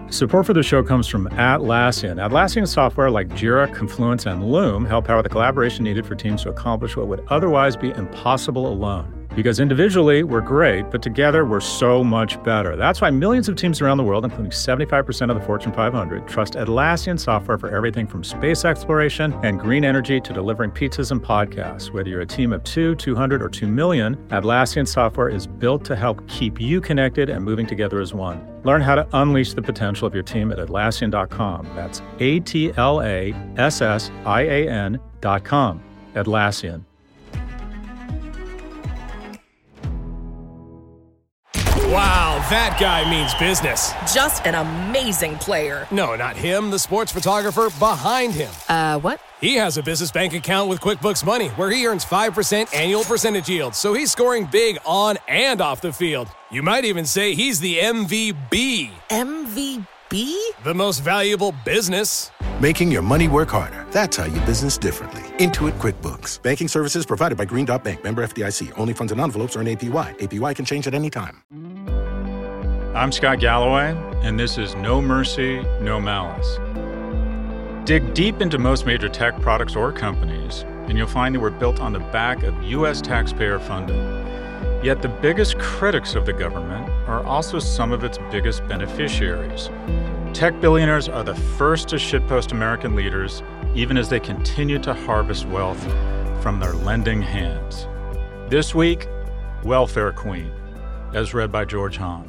Support for the show comes from Atlassian. Atlassian software like Jira, Confluence, and Loom help power the collaboration needed for teams to accomplish what would otherwise be impossible alone. Because individually, we're great, but together, we're so much better. That's why millions of teams around the world, including 75% of the Fortune 500, trust Atlassian software for everything from space exploration and green energy to delivering pizzas and podcasts. Whether you're a team of 2, 200, or 2 million, Atlassian software is built to help keep you connected and moving together as one. Learn how to unleash the potential of your team at Atlassian.com. That's Atlassian.com. Atlassian. Wow, that guy means business. Just an amazing player. No, not him, the sports photographer behind him. What? He has a business bank account with QuickBooks Money where he earns 5% annual percentage yield, so he's scoring big on and off the field. You might even say he's the MVB. MVP? The most valuable business. Making your money work harder. That's how you business differently. Intuit QuickBooks. Banking services provided by Green Dot Bank. Member FDIC. Only funds and envelopes earn APY. APY can change at any time. I'm Scott Galloway, and this is No Mercy, No Malice. Dig deep into most major tech products or companies, and you'll find they were built on the back of U.S. taxpayer funding. Yet the biggest critics of the government are also some of its biggest beneficiaries. Tech billionaires are the first to shitpost American leaders, even as they continue to harvest wealth from their lending hands. This week, Welfare Queen, as read by George Hahn.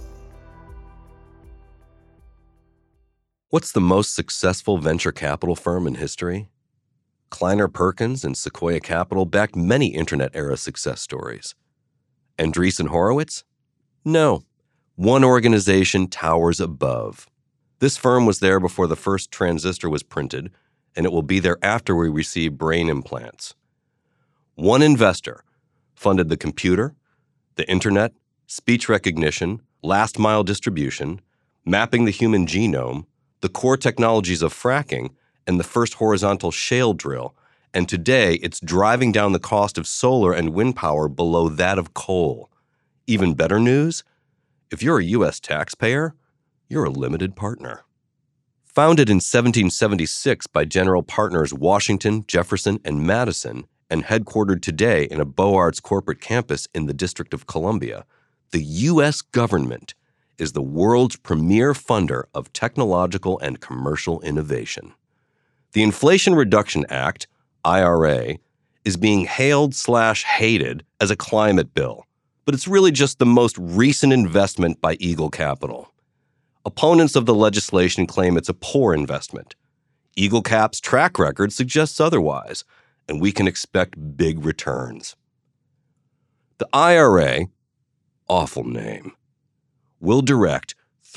What's the most successful venture capital firm in history? Kleiner Perkins and Sequoia Capital backed many internet-era success stories. Andreessen Horowitz? No. One organization towers above. This firm was there before the first transistor was printed, and it will be there after we receive brain implants. One investor funded the computer, the internet, speech recognition, last-mile distribution, mapping the human genome, the core technologies of fracking, and the first horizontal shale drill, and today it's driving down the cost of solar and wind power below that of coal. Even better news? If you're a U.S. taxpayer, you're a limited partner. Founded in 1776 by general partners Washington, Jefferson, and Madison, and headquartered today in a Beaux Arts corporate campus in the District of Columbia, the U.S. government is the world's premier funder of technological and commercial innovation. The Inflation Reduction Act, IRA, is being hailed/hated as a climate bill, but it's really just the most recent investment by Eagle Capital. Opponents of the legislation claim it's a poor investment. Eagle Cap's track record suggests otherwise, and we can expect big returns. The IRA, awful name, will direct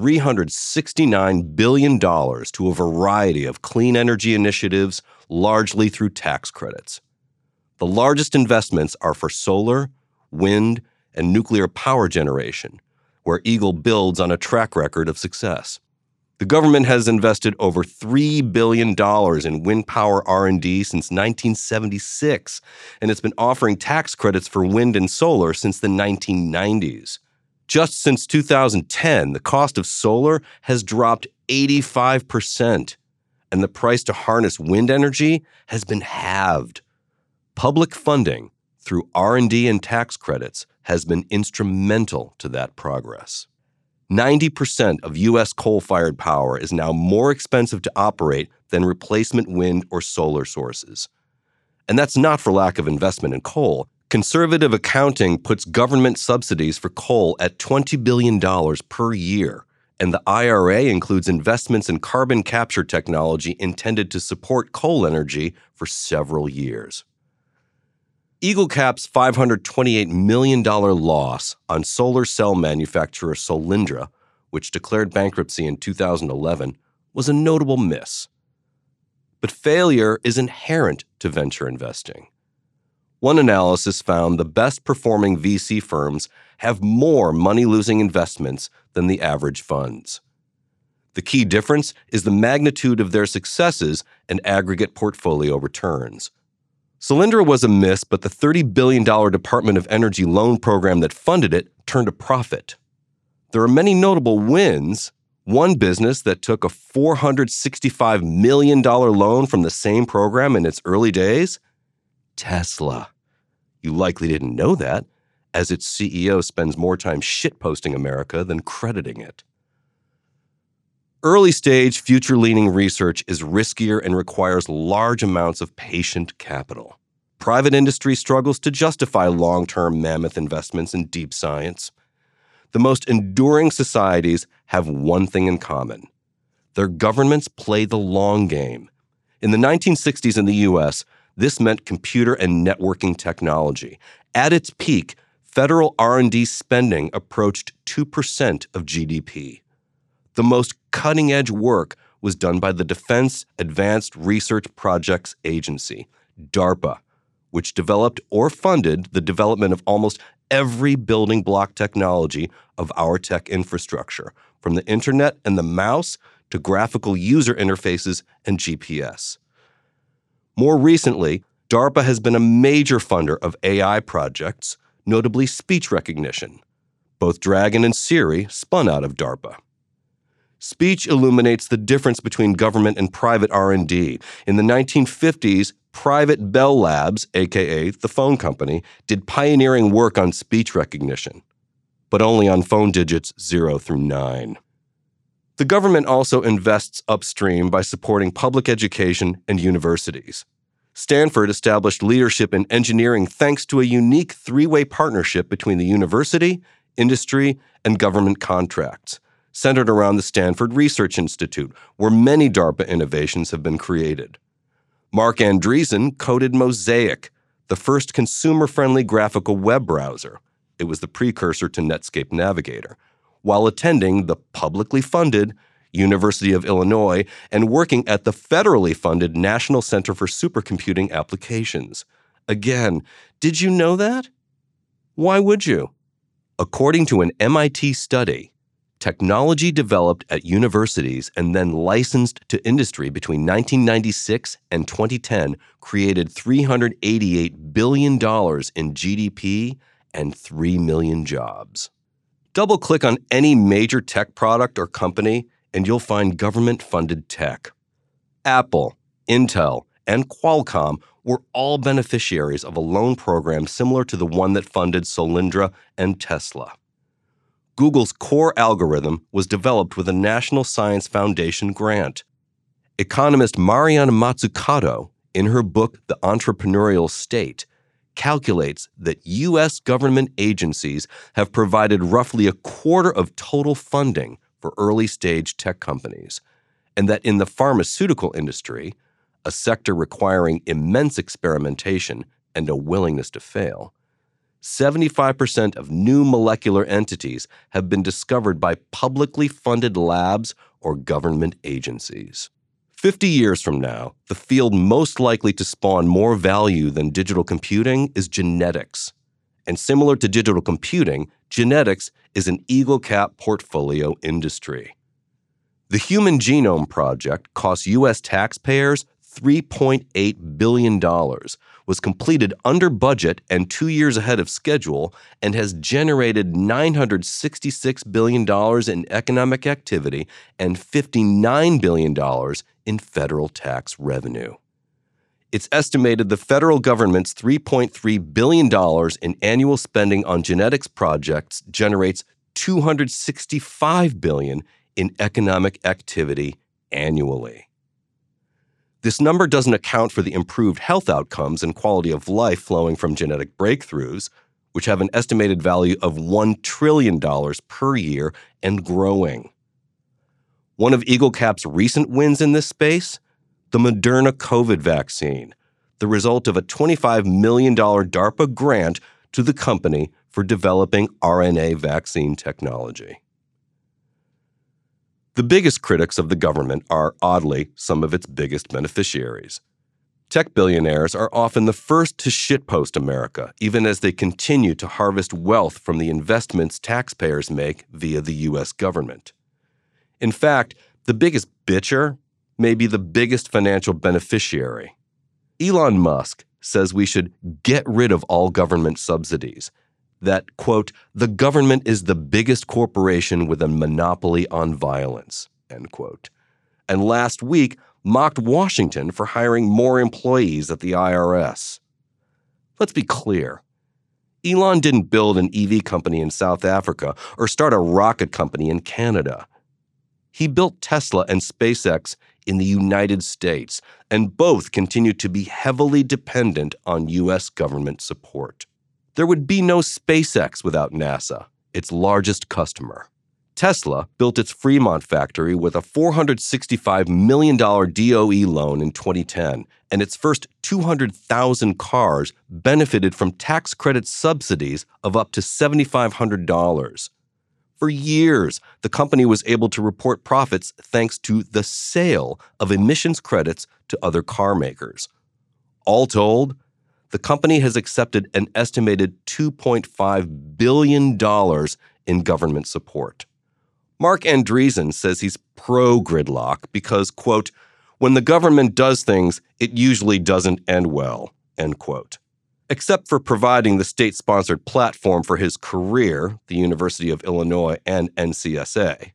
$369 billion to a variety of clean energy initiatives, largely through tax credits. The largest investments are for solar, wind, and nuclear power generation, where Eagle builds on a track record of success. The government has invested over $3 billion in wind power R&D since 1976, and it's been offering tax credits for wind and solar since the 1990s. Just since 2010, the cost of solar has dropped 85%, and the price to harness wind energy has been halved. Public funding through R&D and tax credits has been instrumental to that progress. 90% of U.S. coal-fired power is now more expensive to operate than replacement wind or solar sources. And that's not for lack of investment in coal. Conservative accounting puts government subsidies for coal at $20 billion per year, and the IRA includes investments in carbon capture technology intended to support coal energy for several years. Eagle Cap's $528 million loss on solar cell manufacturer Solyndra, which declared bankruptcy in 2011, was a notable miss. But failure is inherent to venture investing. One analysis found the best-performing VC firms have more money-losing investments than the average funds. The key difference is the magnitude of their successes and aggregate portfolio returns. Solyndra was a miss, but the $30 billion Department of Energy loan program that funded it turned a profit. There are many notable wins. One business that took a $465 million loan from the same program in its early days? Tesla. You likely didn't know that, as its CEO spends more time shitposting America than crediting it. Early-stage, future-leaning research is riskier and requires large amounts of patient capital. Private industry struggles to justify long-term mammoth investments in deep science. The most enduring societies have one thing in common. Their governments play the long game. In the 1960s in the U.S., this meant computer and networking technology. At its peak, federal R&D spending approached 2% of GDP. The most cutting-edge work was done by the Defense Advanced Research Projects Agency, DARPA, which developed or funded the development of almost every building block technology of our tech infrastructure, from the internet and the mouse to graphical user interfaces and GPS. More recently, DARPA has been a major funder of AI projects, notably speech recognition. Both Dragon and Siri spun out of DARPA. Speech illuminates the difference between government and private R&D. In the 1950s, private Bell Labs, aka the phone company, did pioneering work on speech recognition, but only on phone digits 0 through 9. The government also invests upstream by supporting public education and universities. Stanford established leadership in engineering thanks to a unique three-way partnership between the university, industry, and government contracts, centered around the Stanford Research Institute, where many DARPA innovations have been created. Marc Andreessen coded Mosaic, the first consumer-friendly graphical web browser. It was the precursor to Netscape Navigator, while attending the publicly funded University of Illinois and working at the federally funded National Center for Supercomputing Applications. Again, did you know that? Why would you? According to an MIT study, technology developed at universities and then licensed to industry between 1996 and 2010 created $388 billion in GDP and 3 million jobs. Double-click on any major tech product or company, and you'll find government-funded tech. Apple, Intel, and Qualcomm were all beneficiaries of a loan program similar to the one that funded Solyndra and Tesla. Google's core algorithm was developed with a National Science Foundation grant. Economist Mariana Mazzucato, in her book The Entrepreneurial State, calculates that U.S. government agencies have provided roughly a quarter of total funding for early-stage tech companies, and that in the pharmaceutical industry, a sector requiring immense experimentation and a willingness to fail, 75% of new molecular entities have been discovered by publicly funded labs or government agencies. 50 years from now, the field most likely to spawn more value than digital computing is genetics. And similar to digital computing, genetics is an eagle-cap portfolio industry. The Human Genome Project cost U.S. taxpayers $3.8 billion, was completed under budget and 2 years ahead of schedule, and has generated $966 billion in economic activity and $59 billion in federal tax revenue. It's estimated the federal government's $3.3 billion in annual spending on genetics projects generates $265 billion in economic activity annually. This number doesn't account for the improved health outcomes and quality of life flowing from genetic breakthroughs, which have an estimated value of $1 trillion per year and growing. One of EagleCap's recent wins in this space? The Moderna COVID vaccine, the result of a $25 million DARPA grant to the company for developing RNA vaccine technology. The biggest critics of the government are, oddly, some of its biggest beneficiaries. Tech billionaires are often the first to shitpost America, even as they continue to harvest wealth from the investments taxpayers make via the U.S. government. In fact, the biggest bitcher may be the biggest financial beneficiary. Elon Musk says we should get rid of all government subsidies, that, quote, the government is the biggest corporation with a monopoly on violence, end quote. And last week mocked Washington for hiring more employees at the IRS. Let's be clear. Elon didn't build an EV company in South Africa or start a rocket company in Canada. He built Tesla and SpaceX in the United States, and both continue to be heavily dependent on U.S. government support. There would be no SpaceX without NASA, its largest customer. Tesla built its Fremont factory with a $465 million DOE loan in 2010, and its first 200,000 cars benefited from tax credit subsidies of up to $7,500. For years, the company was able to report profits thanks to the sale of emissions credits to other car makers. All told, the company has accepted an estimated $2.5 billion in government support. Marc Andreessen says he's pro-gridlock because, quote, when the government does things, it usually doesn't end well, end quote. Except for providing the state-sponsored platform for his career, the University of Illinois and NCSA.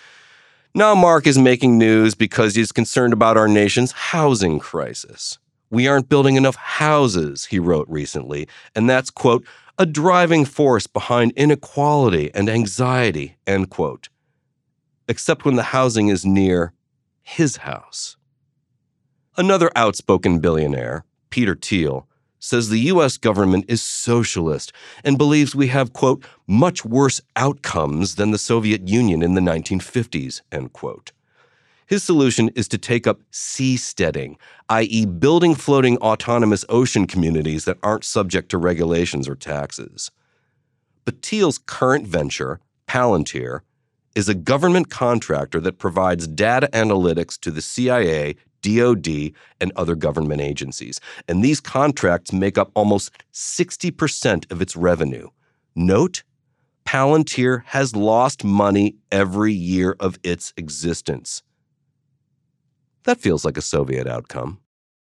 Now Marc is making news because he's concerned about our nation's housing crisis. We aren't building enough houses, he wrote recently, and that's, quote, a driving force behind inequality and anxiety, end quote. Except when the housing is near his house. Another outspoken billionaire, Peter Thiel, says the U.S. government is socialist and believes we have, quote, much worse outcomes than the Soviet Union in the 1950s, end quote. His solution is to take up seasteading, i.e. building floating autonomous ocean communities that aren't subject to regulations or taxes. But Thiel's current venture, Palantir, is a government contractor that provides data analytics to the CIA, DoD, and other government agencies. And these contracts make up almost 60% of its revenue. Note, Palantir has lost money every year of its existence. That feels like a Soviet outcome.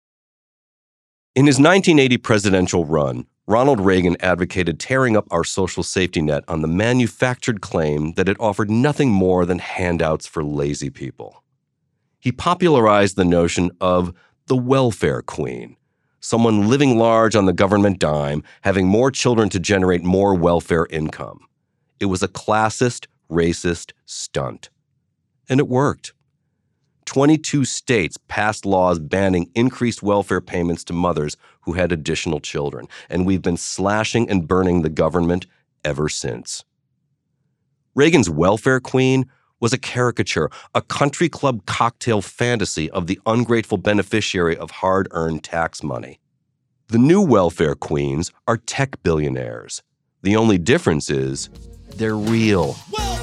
In his 1980 presidential run, Ronald Reagan advocated tearing up our social safety net on the manufactured claim that it offered nothing more than handouts for lazy people. He popularized the notion of the welfare queen, someone living large on the government dime, having more children to generate more welfare income. It was a classist, racist stunt. And it worked. 22 states passed laws banning increased welfare payments to mothers who had additional children, and we've been slashing and burning the government ever since. Reagan's welfare queen was a caricature, a country club cocktail fantasy of the ungrateful beneficiary of hard-earned tax money. The new welfare queens are tech billionaires. The only difference is they're real.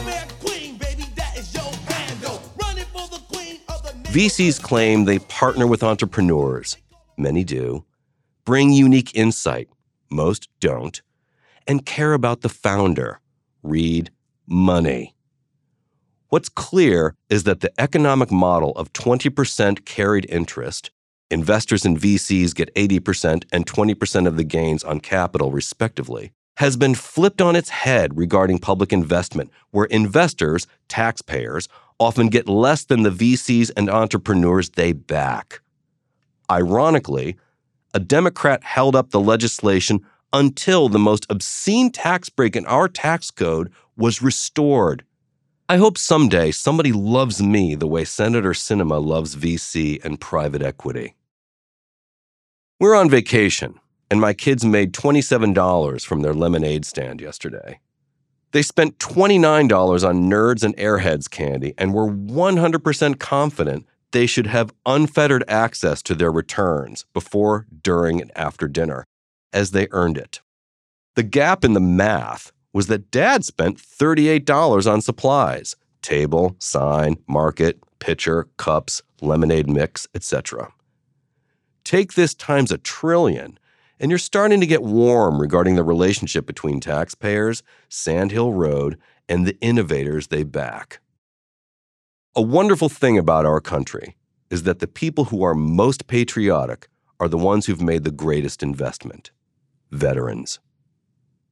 VCs claim they partner with entrepreneurs, many do, bring unique insight, most don't, and care about the founder, read money. What's clear is that the economic model of 20% carried interest, investors in VCs get 80% and 20% of the gains on capital respectively, has been flipped on its head regarding public investment, where investors, taxpayers, often get less than the VCs and entrepreneurs they back. Ironically, a Democrat held up the legislation until the most obscene tax break in our tax code was restored. I hope someday somebody loves me the way Senator Sinema loves VC and private equity. We're on vacation, and my kids made $27 from their lemonade stand yesterday. They spent $29 on Nerds and Airheads candy and were 100% confident they should have unfettered access to their returns before, during, and after dinner, as they earned it. The gap in the math was that Dad spent $38 on supplies, table, sign, market, pitcher, cups, lemonade mix, etc. Take this times 1 trillion, and you're starting to get warm regarding the relationship between taxpayers, Sand Hill Road, and the innovators they back. A wonderful thing about our country is that the people who are most patriotic are the ones who've made the greatest investment: veterans.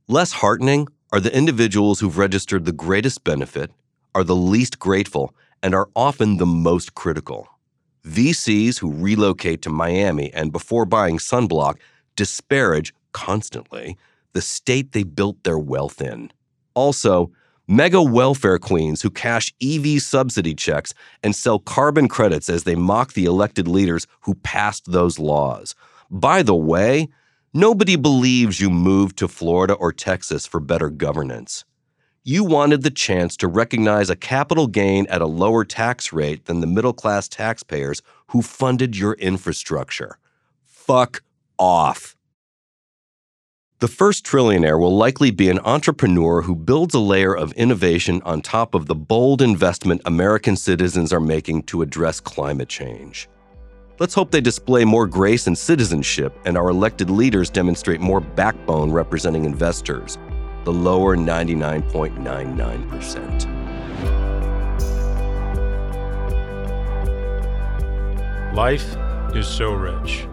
Less heartening are the individuals who've registered the greatest benefit, are the least grateful, and are often the most critical. VCs who relocate to Miami and before buying sunblock disparage constantly the state they built their wealth in. Also, mega welfare queens who cash EV subsidy checks and sell carbon credits as they mock the elected leaders who passed those laws. By the way, nobody believes you moved to Florida or Texas for better governance. You wanted the chance to recognize a capital gain at a lower tax rate than the middle-class taxpayers who funded your infrastructure. Fuck off. The first trillionaire will likely be an entrepreneur who builds a layer of innovation on top of the bold investment American citizens are making to address climate change. Let's hope they display more grace and citizenship, and our elected leaders demonstrate more backbone representing investors, the lower 99.99%. Life is so rich.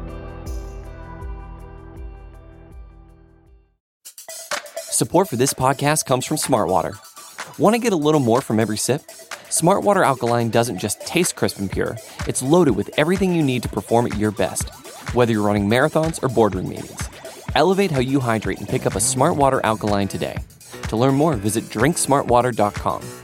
Support for this podcast comes from Smartwater. Want to get a little more from every sip? Smartwater Alkaline doesn't just taste crisp and pure, it's loaded with everything you need to perform at your best, whether you're running marathons or boardroom meetings. Elevate how you hydrate and pick up a Smartwater Alkaline today. To learn more, visit drinksmartwater.com.